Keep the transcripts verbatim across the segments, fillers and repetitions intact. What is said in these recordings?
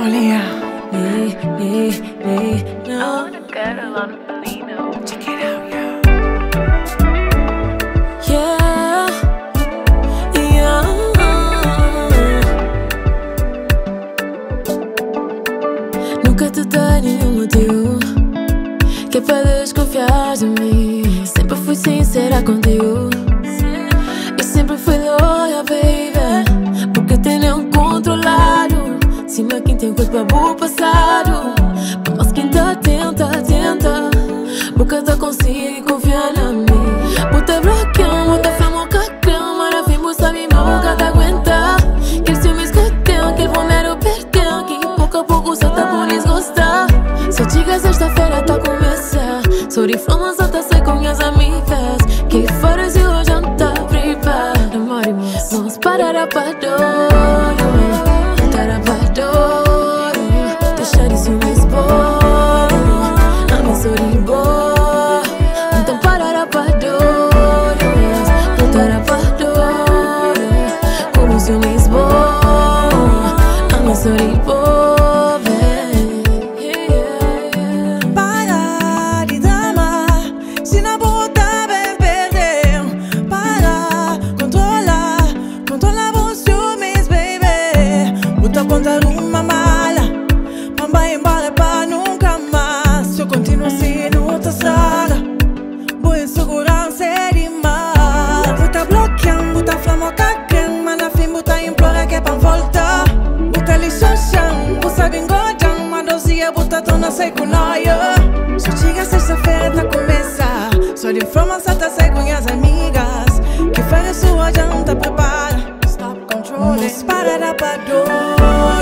Julia. Me, me, me, no. I wanna cuddle on the Lino. Check it out, yo. Yeah, yeah. Nunca te dei nenhum motivo que é para desconfiar de mim. Sempre fui sincera contigo e sempre fui loyal, baby. Porque tenho controlado cima quem tem culpa do passado. Mas quem tá tenta, tenta. Porque tá consigo confiar na mim. Bota bloqueão, bota fama, cacão. Mara fim, busta mi boca, te aguenta. Que se me escutem, que vou me perder. Que pouco a pouco só tá por desgostar. Só diga sexta-feira tá começar. Sorry from só tá sai com minhas amigas. Que fora se hoje não tá preparado. Amor, vamos parar a padrão. Parar a padrão. Deixar de se me expor. A minha sorry boa. Então parar a padrão. Parar a padrão. Como se me expor. A minha sorry boa. Contar uma mala, mamba embala pra nunca mais. Se eu continuo assim, outra saga, boa insegurança é demais. Buta bloqueando, buta flama cagando, mas na fim buta implora que é pra voltar. Buta lixoxão, buta bingodão, mas dozinha buta tona sei com nós. Só chega sexta-feira tá começar. Só de forma só tá sei com as amigas. Que faz a sua janta prepara. Stop controlling, nos para da padrão.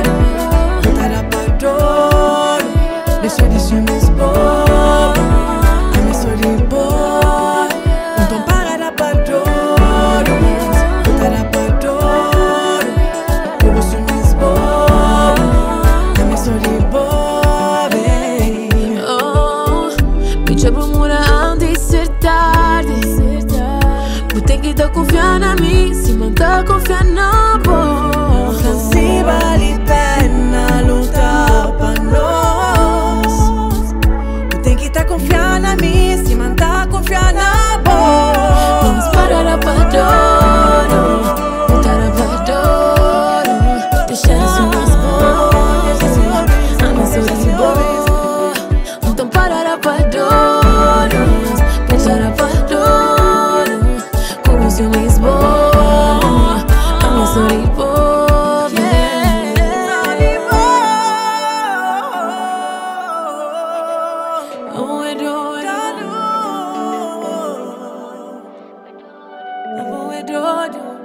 Deixa de se me expor. A minha sorry boa. Então para da padrão. Para da padrão. Eu vou se me expor. A minha sorry boa, baby. Oh, pediu pra morar antes de ser tarde. Vou ter que dar confiar na mim. Se mandar confiar na boa. Se vale a pena lutar pra nós. Tem que tá confiar na mim, se mandar confiar na boa. Vamos parar a padrão, voltar a padrão. Deixar isso mais bom. A minha sorri boa. Então parar a padrão, voltar a padrão. Como se eu me esboa. A minha sorri boa. Oh, I